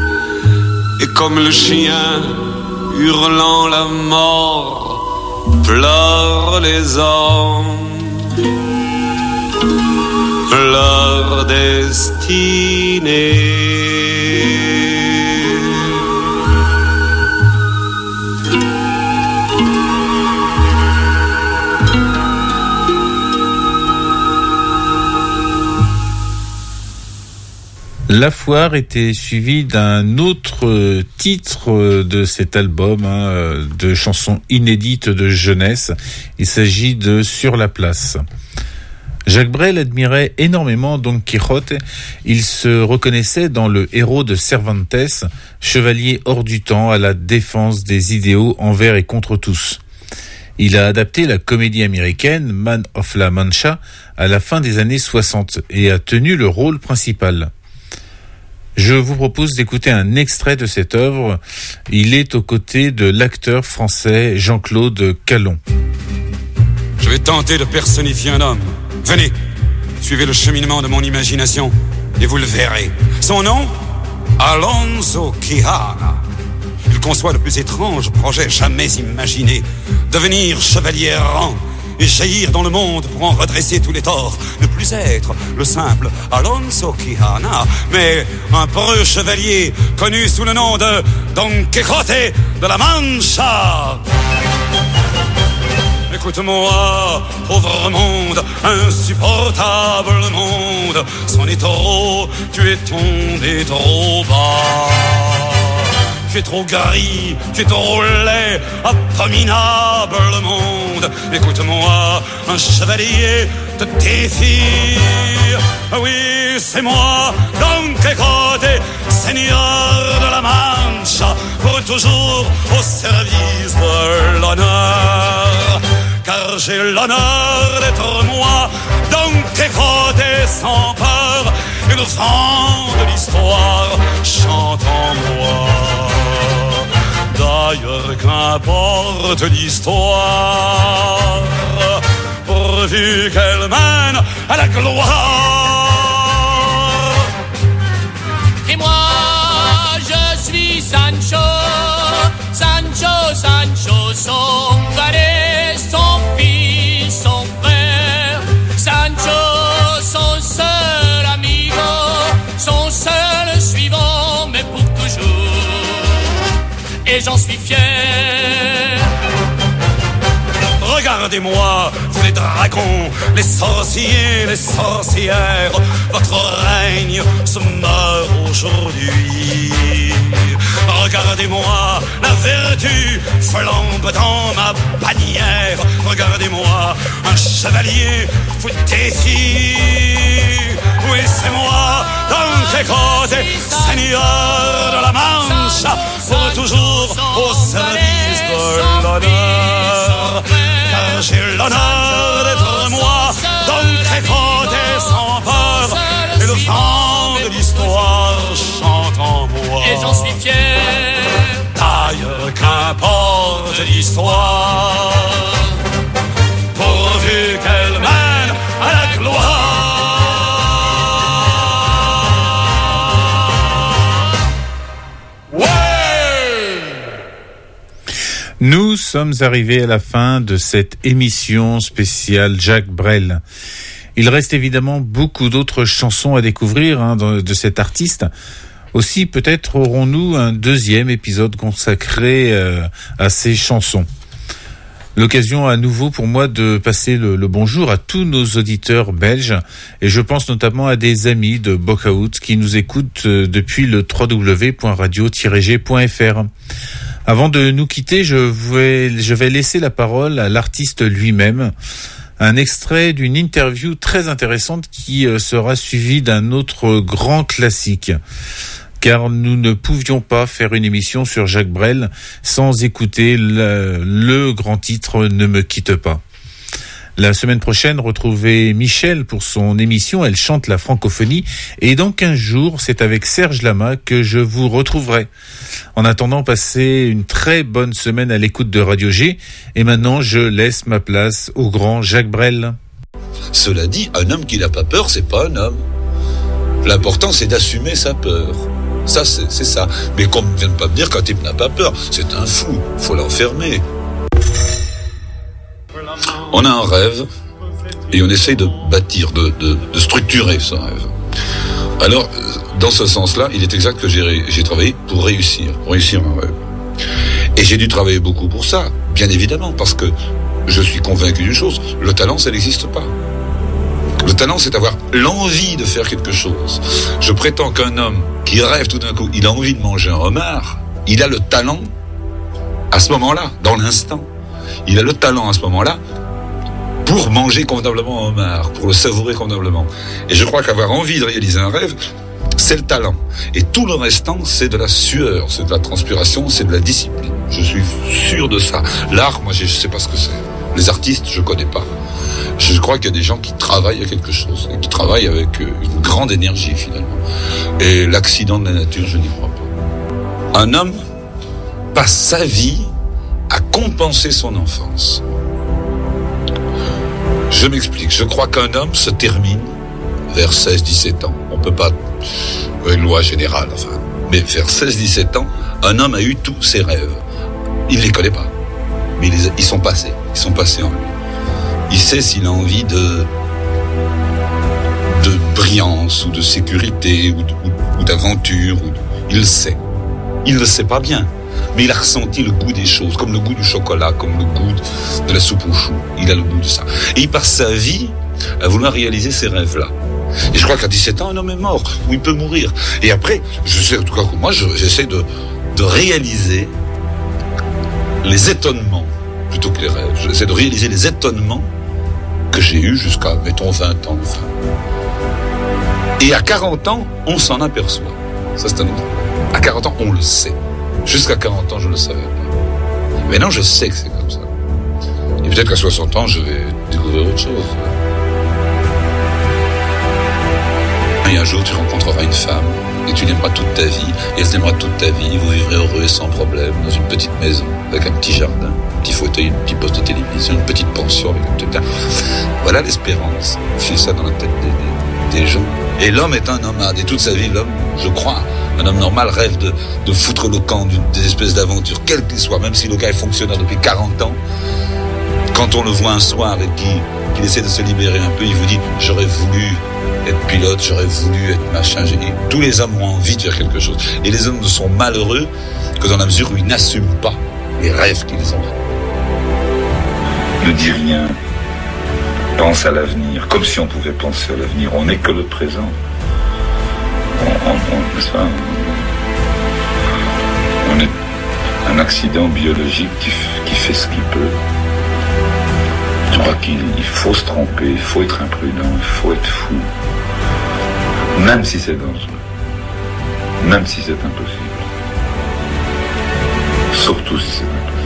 Et comme le chien, hurlant la mort, pleurent les hommes leur destinée. La foire était suivie d'un autre titre de cet album, hein, de chansons inédites de jeunesse. Il s'agit de Sur la place. Jacques Brel admirait énormément Don Quichotte. Il se reconnaissait dans le héros de Cervantes, chevalier hors du temps à la défense des idéaux envers et contre tous. Il a adapté la comédie américaine Man of La Mancha à la fin des années soixante et a tenu le rôle principal. Je vous propose d'écouter un extrait de cette œuvre. Il est aux côtés de l'acteur français Jean-Claude Callon. Je vais tenter de personnifier un homme. Venez, suivez le cheminement de mon imagination et vous le verrez. Son nom, Alonso Quijana. Il conçoit le plus étrange projet jamais imaginé. Devenir chevalier errant et jaillir dans le monde pour en redresser tous les torts. Ne plus être le simple Alonso Quijana, mais un peureux chevalier connu sous le nom de Don Quijote de la Mancha. Écoute-moi, pauvre monde, insupportable monde. C'en est trop, tu es tombé trop bas. Tu es trop gris, tu es trop laid, abominable monde. Écoute-moi, un chevalier te défie. Ah oui, c'est moi, Don Quijote, seigneur de la Mancha, pour toujours au service de l'honneur. Car j'ai l'honneur d'être moi, Don Quijote sans peur, et le vent de l'histoire chante en moi. D'ailleurs, qu'importe l'histoire, pour pourvu qu'elle mène à la gloire. Et moi, je suis Sancho, Sancho, Sancho, son valet, son fils, son frère. Sancho, son seul amigo, son seul suivant, mais pour toujours. Et j'en suis fier. Regardez-moi, vous les dragons, les sorciers, les sorcières, votre règne se meurt aujourd'hui. Regardez-moi, la vertu flambe dans ma bannière. Regardez-moi, un chevalier vous défie. Oui, c'est moi, Don Quixote, seigneur de la Manche, pour toujours au service de l'honneur. Car j'ai l'honneur d'être moi, Don Quixote sans peur, et le vent de l'histoire chante en moi. Et j'en suis fier. D'ailleurs, qu'importe l'histoire, pourvu qu'elle mène à la gloire. Nous sommes arrivés à la fin de cette émission spéciale Jacques Brel. Il reste évidemment beaucoup d'autres chansons à découvrir hein, de, de cet artiste. Aussi, peut-être aurons-nous un deuxième épisode consacré euh, à ces chansons. L'occasion à nouveau pour moi de passer le, le bonjour à tous nos auditeurs belges et je pense notamment à des amis de Bockhout qui nous écoutent euh, depuis le w w w point radio tiret g point f r. Avant de nous quitter, je vais, je vais laisser la parole à l'artiste lui-même. Un extrait d'une interview très intéressante qui sera suivie d'un autre grand classique. Car nous ne pouvions pas faire une émission sur Jacques Brel sans écouter le, le grand titre « Ne me quitte pas ». La semaine prochaine, retrouvez Michel pour son émission « Elle chante la francophonie » et dans quinze jours, c'est avec Serge Lama que je vous retrouverai. En attendant, passez une très bonne semaine à l'écoute de Radio G et maintenant, je laisse ma place au grand Jacques Brel. Cela dit, un homme qui n'a pas peur, c'est pas un homme. L'important, c'est d'assumer sa peur. Ça, c'est, c'est ça. Mais qu'on ne vienne pas me dire qu'un type n'a pas peur, c'est un fou, faut l'enfermer. On a un rêve et on essaye de bâtir, de, de, de structurer ce rêve. Alors, dans ce sens-là, il est exact que j'ai, j'ai travaillé pour réussir, pour réussir un rêve. Et j'ai dû travailler beaucoup pour ça, bien évidemment, parce que je suis convaincu d'une chose, le talent, ça n'existe pas. Le talent, c'est avoir l'envie de faire quelque chose. Je prétends qu'un homme qui rêve tout d'un coup, il a envie de manger un homard, il a le talent à ce moment-là, dans l'instant. Il a le talent à ce moment-là pour manger convenablement un homard, pour le savourer convenablement. Et je crois qu'avoir envie de réaliser un rêve, c'est le talent. Et tout le restant, c'est de la sueur, c'est de la transpiration, c'est de la discipline. Je suis sûr de ça. L'art, moi, je ne sais pas ce que c'est. Les artistes, je ne connais pas. Je crois qu'il y a des gens qui travaillent à quelque chose, et qui travaillent avec une grande énergie, finalement. Et l'accident de la nature, je n'y crois pas. Un homme passe sa vie à compenser son enfance. Je m'explique. Je crois qu'un homme se termine vers seize dix-sept ans. On peut pas... Une loi générale, enfin. Mais vers seize dix-sept ans, un homme a eu tous ses rêves. Il les connaît pas. Mais ils, ils sont passés. Ils sont passés en lui. Il sait s'il a envie de... de brillance, ou de sécurité, ou, de, ou, ou d'aventure. Ou de... Il le sait. Il le sait pas bien. Mais il a ressenti le goût des choses, comme le goût du chocolat, comme le goût de la soupe aux choux. Il a le goût de ça. Et il passe sa vie à vouloir réaliser ces rêves-là. Et je crois qu'à dix-sept ans, un homme est mort, ou il peut mourir. Et après, je sais, en tout cas, moi, je, j'essaie de, de réaliser les étonnements, plutôt que les rêves. J'essaie de réaliser les étonnements que j'ai eus jusqu'à, mettons, vingt ans. Enfin. Et à quarante ans, on s'en aperçoit. Ça, c'est un autre. À quarante ans, on le sait. Jusqu'à quarante ans, je ne le savais pas. Maintenant, je sais que c'est comme ça. Et peut-être qu'à soixante ans, je vais découvrir autre chose. Et un jour, tu rencontreras une femme, et tu l'aimeras toute ta vie, et elle t'aimera toute ta vie, vous vivrez heureux et sans problème, dans une petite maison, avec un petit jardin. petit fauteuil, un petit poste de télévision, une petite pension avec un petit... Voilà l'espérance. On fait ça dans la tête des, des, des gens. Et l'homme est un nomade. Et toute sa vie, l'homme, je crois, un homme normal rêve de, de foutre le camp d'une des espèces d'aventures, quel qu'il soit, même si le gars est fonctionnaire depuis quarante ans. Quand on le voit un soir et qu'il, qu'il essaie de se libérer un peu, il vous dit « J'aurais voulu être pilote, j'aurais voulu être machin. » Tous les hommes ont envie de faire quelque chose. Et les hommes ne sont malheureux que dans la mesure où ils n'assument pas les rêves qu'ils ont. Ne dis rien. Pense à l'avenir, comme si on pouvait penser à l'avenir. On n'est que le présent. On, on, on, n'est-ce pas, on est un accident biologique qui, qui fait ce qu'il peut. Je crois qu'il il faut se tromper, il faut être imprudent, il faut être fou. Même si c'est dangereux. Même si c'est impossible. Surtout si c'est impossible.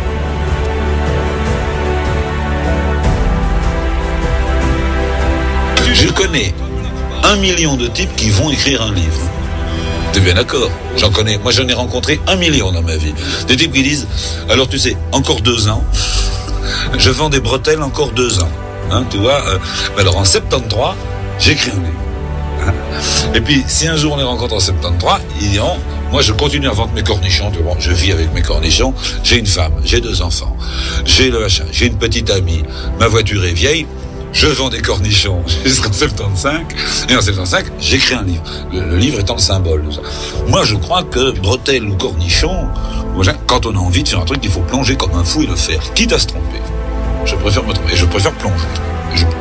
Je connais un million de types qui vont écrire un livre. T'es bien d'accord? J'en connais. Moi, j'en ai rencontré un million dans ma vie. Des types qui disent, alors tu sais, encore deux ans, je vends des bretelles encore deux ans. Hein, tu vois euh, alors en soixante-treize, j'écris un livre. Hein, et puis, si un jour on les rencontre en soixante-treize, ils diront, moi je continue à vendre mes cornichons, tu vois, je vis avec mes cornichons, j'ai une femme, j'ai deux enfants, j'ai le machin, j'ai une petite amie, ma voiture est vieille, je vends des cornichons jusqu'en soixante-quinze, et en soixante-quinze, j'écris un livre. Le, le livre étant le symbole de ça. Moi, je crois que bretelles ou cornichons, quand on a envie de faire un truc, il faut plonger comme un fou et le faire, quitte à se tromper. Je préfère me tromper, et je préfère plonger. Et je plonge.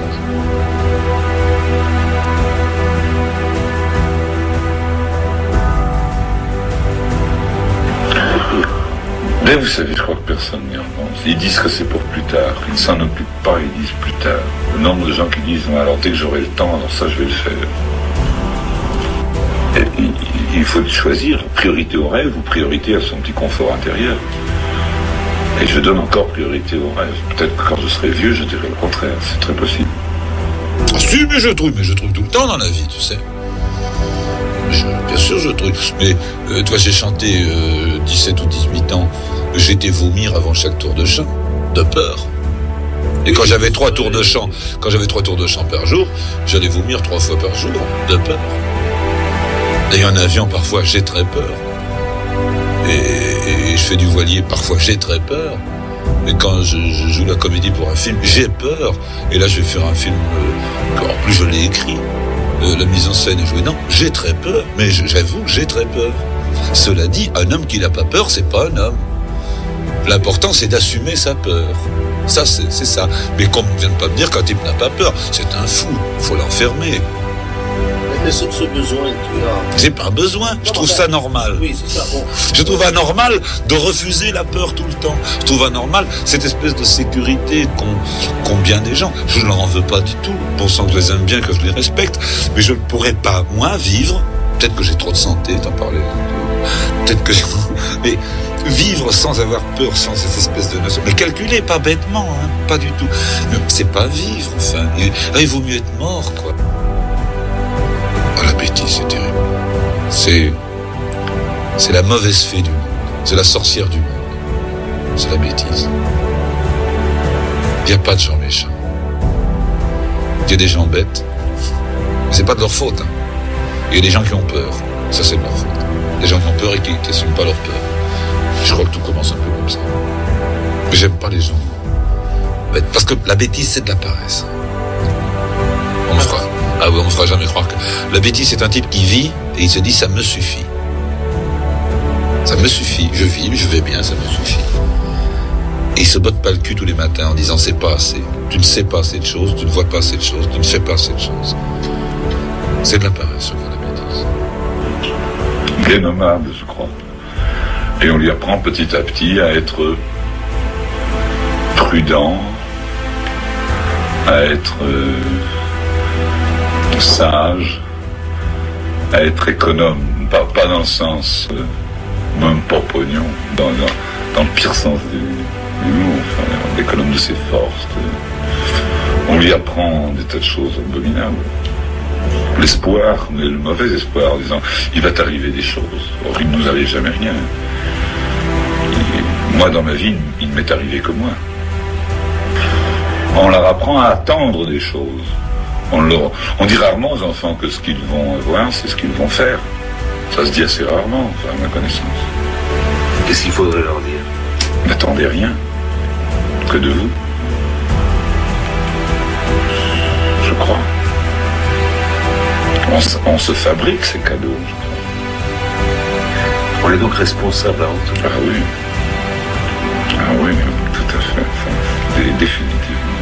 Mais vous savez, je crois que personne n'y en pense. Ils disent que c'est pour plus tard. Ils ne s'en occupent pas, ils disent plus tard. Le nombre de gens qui disent, alors dès que j'aurai le temps, alors ça je vais le faire. Et, il, il faut choisir, priorité au rêve ou priorité à son petit confort intérieur. Et je donne encore priorité au rêve. Peut-être que quand je serai vieux, je dirai le contraire. C'est très possible. Ah, si, mais je trouve, mais je trouve tout le temps dans la vie, tu sais. Je, bien sûr, je trouve. Mais euh, toi, j'ai chanté euh, dix-sept ou dix-huit ans. J'étais vomir avant chaque tour de chant, de peur. Et quand j'avais trois tours de chant, quand j'avais trois tours de chant par jour, j'allais vomir trois fois par jour, de peur. Et en avion, parfois, j'ai très peur. Et, et je fais du voilier, parfois, j'ai très peur. Mais quand je, je joue la comédie pour un film, j'ai peur. Et là, je vais faire un film, euh, en plus, je l'ai écrit. Euh, la mise en scène est jouée. Non, j'ai très peur, mais j'avoue que j'ai très peur. Cela dit, un homme qui n'a pas peur, c'est pas un homme. L'important, c'est d'assumer sa peur. Ça, c'est, c'est ça. Mais qu'on ne vienne pas me dire qu'un type n'a pas peur. C'est un fou. Il faut l'enfermer. Mais c'est ce besoin que tu as. C'est pas un besoin. Je trouve ça normal. Oui, c'est ça. Bon. Je trouve anormal de refuser la peur tout le temps. Je trouve anormal cette espèce de sécurité qu'ont, qu'ont bien des gens. Je ne leur en veux pas du tout. Pensant que je les aime bien, que je les respecte. Mais je ne pourrais pas, moi, vivre. Peut-être que j'ai trop de santé, t'en parlais. Peut-être que... Mais vivre sans avoir peur, sans cette espèce de notion. Mais calculer, pas bêtement, hein, pas du tout. Mais c'est pas vivre, enfin. Il, il vaut mieux être mort, quoi. Oh, la bêtise, c'est terrible. C'est... C'est la mauvaise fée du monde. C'est la sorcière du monde. C'est la bêtise. Il n'y a pas de gens méchants. Il y a des gens bêtes. Mais c'est pas de leur faute, hein. Il y a des gens qui ont peur. Ça, c'est de leur faute. Des gens qui ont peur et qui n'assument pas leur peur. Je crois que tout commence un peu comme ça. Mais j'aime pas les gens bêtes. Parce que la bêtise, c'est de la paresse. On me fera... Ah oui, on me fera jamais croire que... La bêtise, c'est un type qui vit et il se dit, ça me suffit. Ça me suffit. Je vis, je vais bien, ça me suffit. Et il se botte pas le cul tous les matins en disant, c'est pas assez. Tu ne sais pas assez de choses, tu ne vois pas assez de choses, tu ne fais pas assez de choses. C'est de la paresse, je crois, la bêtise. Il est nomade, je crois. Et on lui apprend petit à petit à être prudent, à être euh, sage, à être économe, pas, pas dans le sens, euh, même pas pognon, dans, dans, dans le pire sens du, du mot, enfin, économe de ses forces. De, on lui apprend des tas de choses abominables. L'espoir, mais le mauvais espoir, en disant il va t'arriver des choses. Or, il ne nous arrive jamais rien. Moi, dans ma vie, il ne m'est arrivé que moi. On leur apprend à attendre des choses. On, leur, on dit rarement aux enfants que ce qu'ils vont voir, c'est ce qu'ils vont faire. Ça se dit assez rarement, enfin, à ma connaissance. Qu'est-ce qu'il faudrait leur dire? N'attendez rien que de vous. Je crois. On, on se fabrique ces cadeaux, je crois. On est donc responsable avant tout. Ah oui. Ah oui, tout à fait. Enfin, définitivement.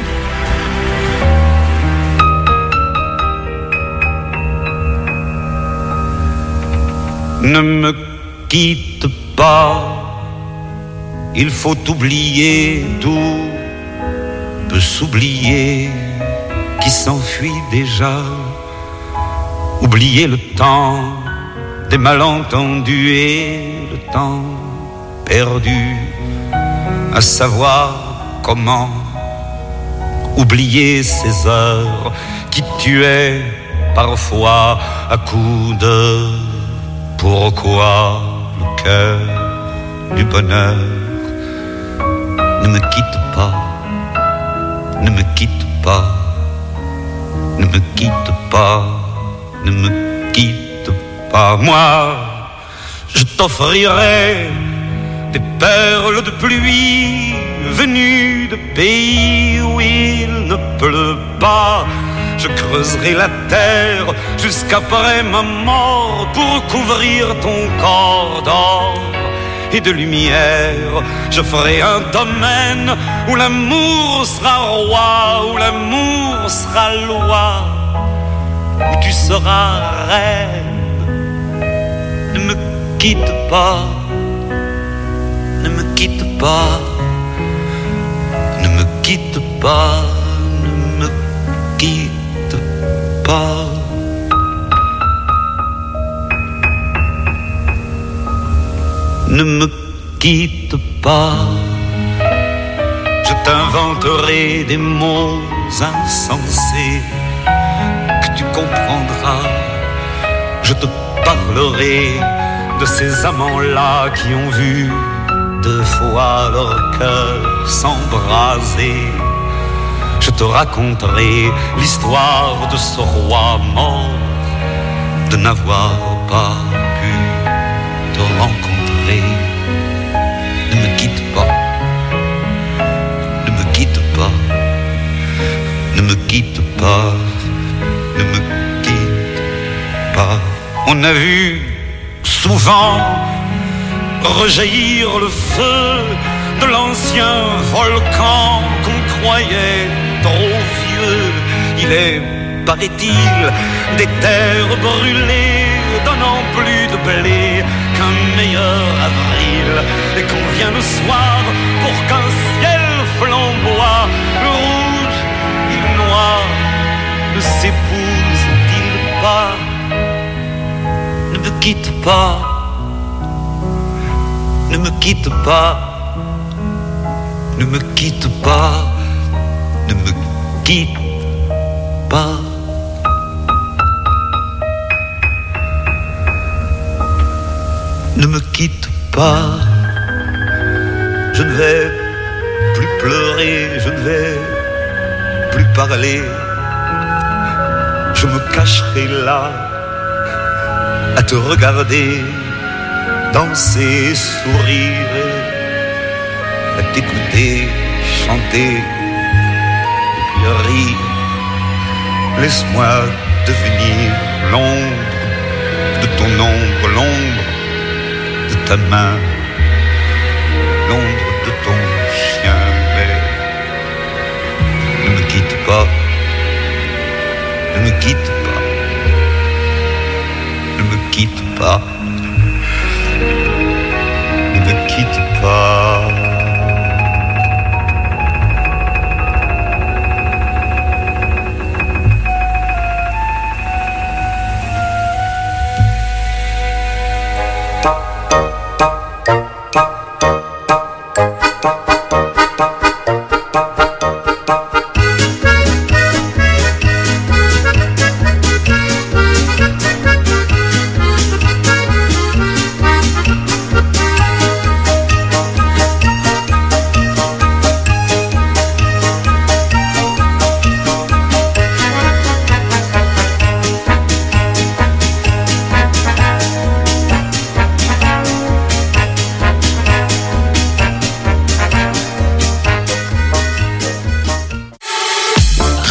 Ne me quitte pas, il faut oublier, tout peut s'oublier, qui s'enfuit déjà. Oublier le temps des malentendus et le temps perdu, à savoir comment oublier ces heures qui tuaient parfois à coups de pourquoi le cœur du bonheur. Ne me quitte pas, ne me quitte pas, ne me quitte pas, ne me quitte pas. Moi, je t'offrirai des perles de pluie venues de pays où il ne pleut pas. Je creuserai la terre jusqu'après ma mort pour couvrir ton corps d'or et de lumière. Je ferai un domaine où l'amour sera roi, où l'amour sera loi, où tu seras reine. Ne me quitte pas, ne me quitte pas, ne me quitte pas, ne me quitte pas. Ne me quitte pas, je t'inventerai des mots insensés que tu comprendras. Je te parlerai de ces amants-là qui ont vu deux fois leur cœur s'embraser. Je te raconterai l'histoire de ce roi mort, de n'avoir pas pu te rencontrer. Ne me quitte pas, ne me quitte pas, ne me quitte pas, ne me quitte pas. On a vu souvent rejaillir le feu de l'ancien volcan qu'on croyait trop vieux. Il est, paraît-il, des terres brûlées donnant plus de blé qu'un meilleur avril, et qu'on vient le soir pour qu'un ciel flamboie. Le rouge et le noir ne s'épousent-ils pas? Ne me quitte pas, ne me quitte pas, ne me quitte pas, ne me quitte pas. Ne me quitte pas, je ne vais plus pleurer, je ne vais plus parler. Je me cacherai là à te regarder danser, sourire, à t'écouter chanter et puis rire. Laisse-moi devenir l'ombre de ton ombre, l'ombre de ta main, l'ombre de ton chien. Mais ne me quitte pas, ne me quitte pas, ne me quitte pas, ne me quitte pas.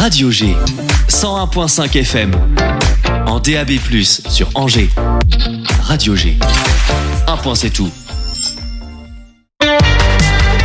Radio G, cent un virgule cinq F M, en D A B plus, sur Angers. Radio G, un point c'est tout.